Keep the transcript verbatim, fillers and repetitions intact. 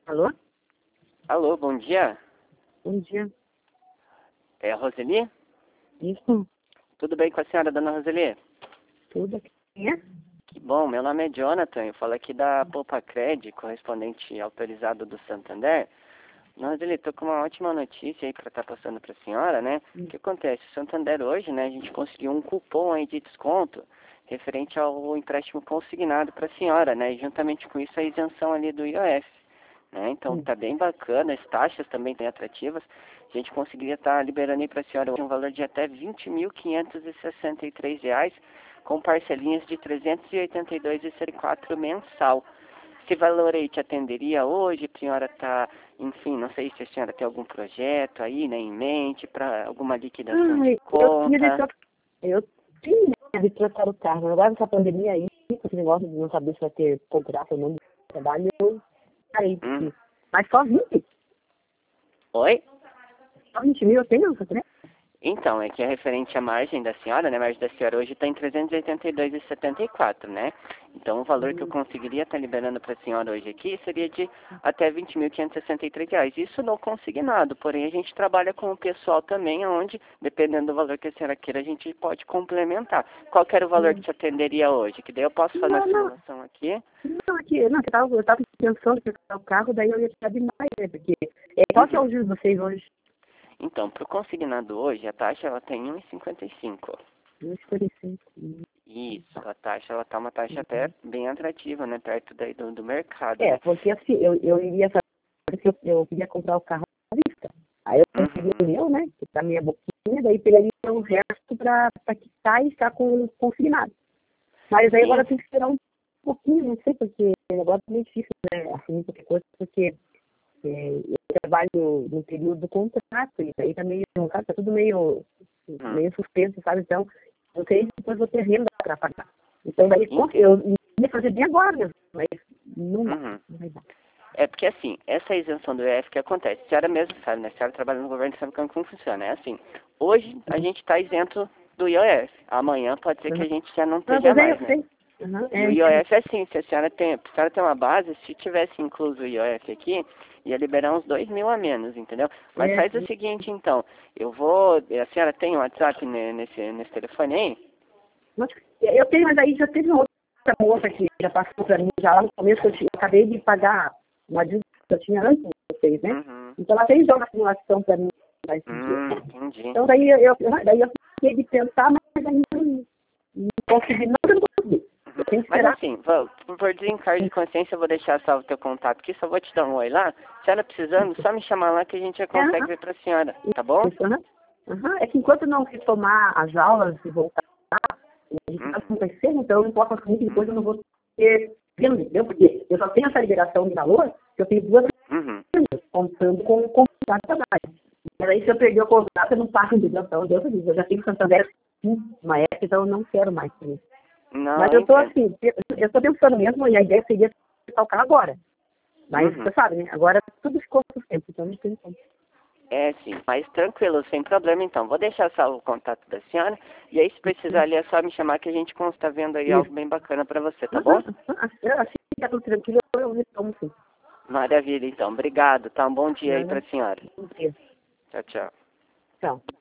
Alô? Alô, bom dia. Bom dia. É a Roseli? Isso, Tudo bem com a senhora, dona Roseli? tudo aqui. Quem é? Que bom, meu nome é Jonathan, eu falo aqui da Poupa-Cred, correspondente autorizado do Santander. Dona Roseli, tô com uma ótima notícia aí para estar passando para a senhora, né? O que acontece? O Santander hoje, né, a gente conseguiu um cupom aí de desconto referente ao empréstimo consignado para a senhora, né? E juntamente com isso a isenção ali do I O F. Né? Então Hum. tá bem bacana, as taxas também bem atrativas. A gente conseguiria estar liberando aí para a senhora um valor de até vinte mil quinhentos e sessenta e três reais, com parcelinhas de trezentos e oitenta e dois reais e quatro mensal. Esse valor aí te atenderia hoje? A senhora está, enfim, não sei se a senhora tem algum projeto aí, né, em mente para alguma liquidação de Ai, eu tinha de conta. trocar, eu tinha de trocar o carro. Agora com a pandemia aí, com esse negócio de não saber se vai ter contrato ou não de trabalho, eu parei. Hum. Mas só vinte, Oi? só vinte mil eu tenho, né? Então, é que é referente à margem da senhora, né? A margem da senhora hoje está em trezentos e oitenta e dois reais e setenta e quatro, né? Então, o valor que eu conseguiria estar liberando para a senhora hoje aqui seria de até vinte mil quinhentos e sessenta e três reais. Isso não consignado, porém a gente trabalha com o pessoal também, onde, dependendo do valor que a senhora queira, a gente pode complementar. Qual que era o valor que te atenderia hoje? Que daí eu posso fazer a Não, não, simulação aqui. não, aqui, não, eu tava, eu tava pensando em trocar o carro, daí eu ia tirar demais, né? Porque, é, qual que é Uhum. o juros de vocês hoje? Então, para o consignado hoje, a taxa ela tem um vírgula cinquenta e cinco. um vírgula quarenta e cinco. Isso, a taxa, ela tá uma taxa até bem atrativa, né? Perto daí do, do mercado, É, né? porque assim, eu, eu iria fazer, eu, eu queria comprar o carro à vista. Aí eu consegui o Uhum. meu, né? Que tá minha boquinha, daí pegaria o resto para quitar e ficar com consignado. Mas aí agora Sim. tem que esperar um pouquinho, não sei, porque agora é meio difícil, né? Assumir qualquer coisa, porque é, eu trabalho no período do contrato, e daí tá meio, tá tudo meio, Uhum. meio suspenso, sabe? Então, eu sei que depois vou ter renda para pagar. Então, daí Ent- eu ia fazer bem agora mesmo, mas não dá, uhum. não vai dar. É porque assim, essa isenção do I O F que acontece, a senhora mesmo sabe, né? A senhora trabalha no governo e sabe como, como funciona. É assim, hoje a gente está isento do I O F. Amanhã pode ser que Uhum. a gente já não Não, esteja pois é, eu mais, né? sei. Uhum, E é, o eu entendo. I O F é assim, se a senhora tem, se a senhora tem uma base, se tivesse incluso o I O F aqui, ia liberar uns dois mil a menos, entendeu? Mas É, faz o seguinte então, eu vou, a senhora tem o WhatsApp ne- nesse, nesse telefone aí? mas eu tenho, mas aí já teve uma outra moça que já passou para mim, já lá no começo, que eu, tinha- eu acabei de pagar uma dívida que eu tinha antes de vocês, né? Uhum. Então ela fez já uma simulação para mim lá esse dia. Hum, entendi. Então daí eu, eu, daí eu fiquei de pensar, mas ainda não, não consegui, não, eu não consegui. Eu tenho que Mas esperar. assim, vou, por desencargo de consciência, eu vou deixar salvo o teu contato aqui, só vou te dar um oi lá. Se ela precisando, só me chamar lá que a gente já É, consegue aham, ver pra senhora, tá bom? isso, aham. Aham. É que enquanto não retomar as aulas e voltar, a gente está Uhum, acontecendo, então eu não posso assumir que depois eu uhum, não vou ter renda, entendeu? Porque eu só tenho essa liberação de valor, que eu tenho duas uhum. rendas, contando com o contrato de trabalho. Mas aí se eu perder o contrato, eu não pago em liberação. Deus me livre, eu já tenho Santander sim, uma época, então eu não quero mais por isso. Mas Não, eu eu estou entendo. assim, eu estou pensando mesmo, e a ideia seria tocar agora. Mas Uhum. você sabe, né? Agora tudo ficou por tempo, então não tem como. É sim, mas tranquilo, sem problema então. Vou deixar salvo o contato da senhora, e aí se precisar ali é só me chamar que a gente consta vendo aí algo Isso. bem bacana pra você, tá bom? Aham, aham. Assim que tá tudo tranquilo, eu retomo sim. Maravilha então, obrigado, tá? Um bom dia aí Nada. pra senhora. Bom dia. Tchau, tchau. Tchau.